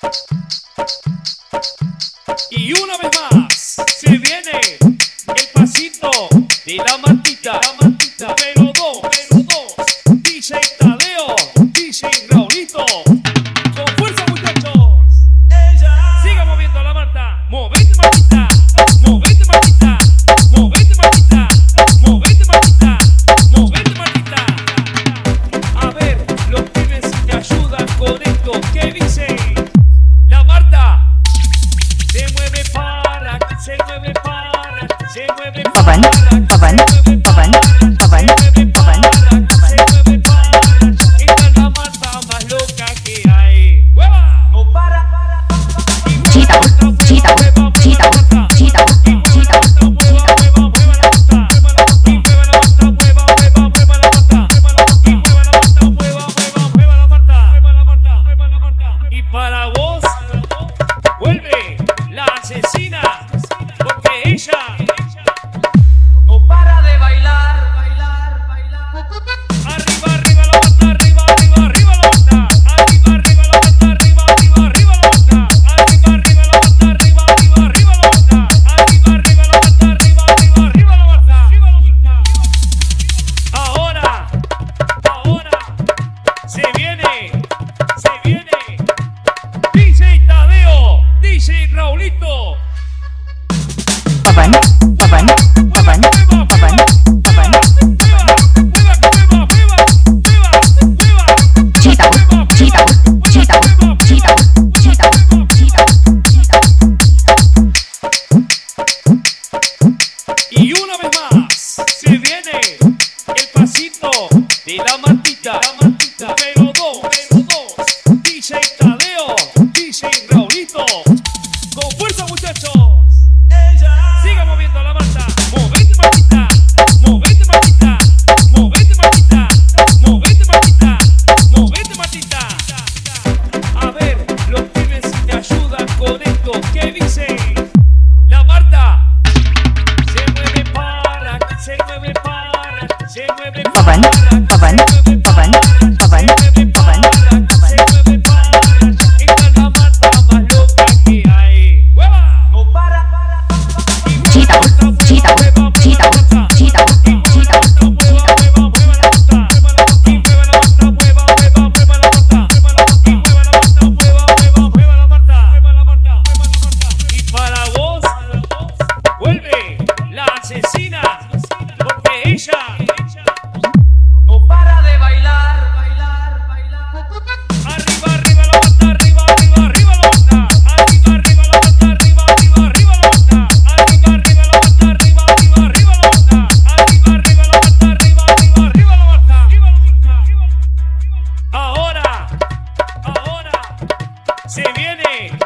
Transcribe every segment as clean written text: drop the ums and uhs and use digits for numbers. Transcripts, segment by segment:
Y una vez más se viene el pasito de la Martita, pero dos, DJ Tadeo, DJ Raulito, con fuerza muchachos. Siga moviendo la Marta, movete Martita, movete Martita, movete Martita, movete Martita, movete Martita. A ver, los pibes si te ayudan con esto, ¿qué dice? La Marta se mueve para, se mueve para, se mueve para, esta es la Marta más loca que hay. ¡Hueva! No para. Y para vos vuelve la asesina, porque ella No para de bailar. arriba, arriba la Marta, arriba, arriba, arriba la Marta, arriba, arriba la Marta, arriba, arriba, arriba la Marta, arriba, arriba la Marta, arriba, arriba, arriba la Marta, arriba, arriba la Marta, arriba, arriba, arriba la Marta. Ahora se viene DJ Tadeo, DJ Raulito. Y una vez más se viene el pasito de la Martita, pero dos, DJ Tadeo, DJ Raulito, con fuerza muchachos. Siga moviendo la Marta, movete Martita, movete Martita, movete Martita, movete Martita, movete Martita. A ver, los pibes si te ayudan con esto, ¿qué dice? La Marta se mueve para, se mueve para, se mueve para, esta es la Marta más loca que hay. ¡Hueva! No para. Y para vos vuelve la asesina, porque ella No para de bailar. arriba, arriba la Marta, arriba, arriba, arriba la Marta, arriba, arriba la Marta, arriba, arriba, arriba la Marta, arriba, arriba la Marta, arriba, arriba, arriba la Marta, arriba, arriba la Marta, arriba, arriba, arriba la Marta. Ahora se viene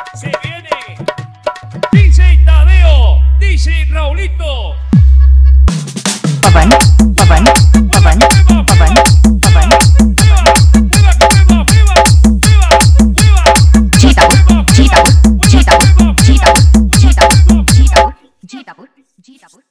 DJ Tadeo, DJ Raulito. ¡Hueva!